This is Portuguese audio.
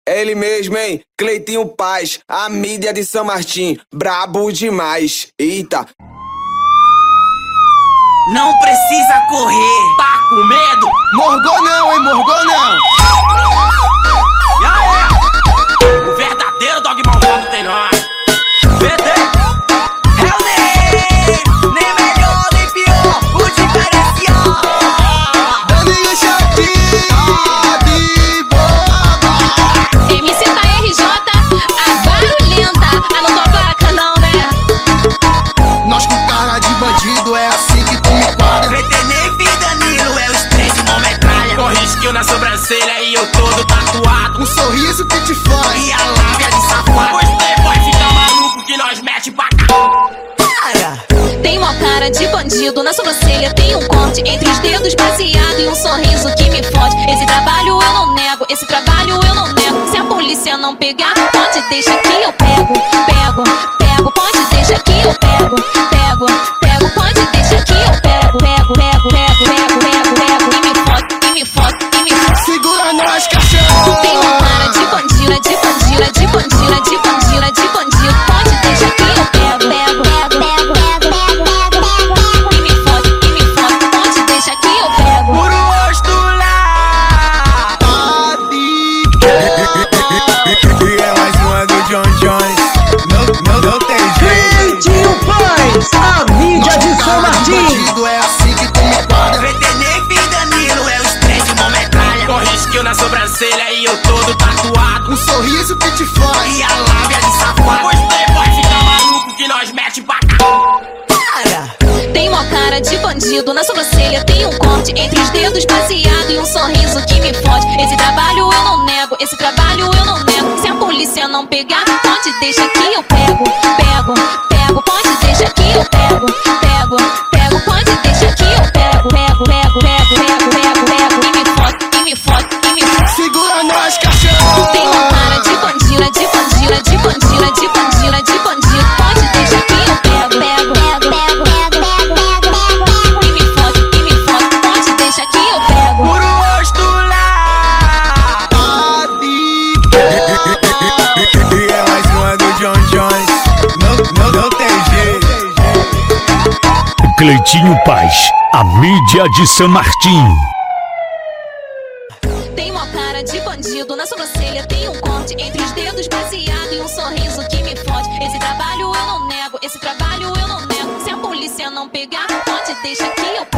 É ele mesmo, hein? Cleitinho Paz, a mídia de São Martim, brabo demais. Eita. Não precisa correr, tá com medo? Morgou não, hein? Morgou não. E aí? O verdadeiro Dog Malvado tem nós. VT é o Ney, nem melhor nem pior, o diferencial. Daninho chatinho de boba. MC da RJ, a barulhenta, a não toca não, né? Nós com cara de bandido, é assim que tu me quadra. VT Ney Danilo é o spray de mão metralha. Com risquinho na sobrancelha e eu todo tatuado. Um sorriso que te faz. E a lábia de safado. Os playboy fica maluco que nós mete pra cá. Tem uma cara de bandido, na sobrancelha tem um corte entre os dedos baseado em um sorriso que me fode. Esse trabalho eu não nego, esse trabalho eu não nego. Se a polícia não pegar, pode deixar que eu pego. Pego, pego, pode deixar que eu pego. Pego, pego, pode deixar que eu pego. Pego, pego, pego, pego, pego, pego. E me fode, e me fode, e me fode. Segura nós, cachorro. Tem uma cara de bandida, de bandida, de bandida, de bandida, de bandido. Pode deixar que eu pego. Pego, pego, pego, pego, pego, pego, pego. E me fode, pode deixar que eu pego. Por o rosto lá. E é mais uma do John Jones. Não tem jeito. Cleitinho Paz, a mídia de São Martim. Bandido, é assim que tu me quadra. VT Ney Danilo é o spray de mão metralha. Com risquinho na sobrancelha e eu todo tatuado. Um sorriso que te faz. E a lábia de safado. Os playboy fica maluco que nós mete pra cá. Tem uma cara de bandido, na sobrancelha tem um corte entre os dedos baseado em um sorriso que me fode. Esse trabalho eu não nego, esse trabalho eu não nego. Se a polícia não pegar, pode deixar que eu pego. Pego, pego, pode deixar que eu pego. Pego, pego, pode deixar que eu pego. Pego, pego, pego, pego, pego, pego. E me fode, e me fode, e me fode. Segura nós, cachorro. Tem uma cara de bandida, de bandida, de bandida, de bandida, de bandido. Pode deixar que eu pego. Pego, pego, pego, pego, pego, pego, pego, pego. E me fode, pode deixar que eu pego. Por o rosto lá. E é mais uma do John Jones. Não tem jeito. Cleitinho Paz, a mídia de São Martim. Tem uma cara de bandido, na sobrancelha tem um corte entre os dedos baseado em um sorriso que me fode. Esse trabalho eu não nego, esse trabalho eu não nego. Se a polícia não pegar, pode deixar que eu pego.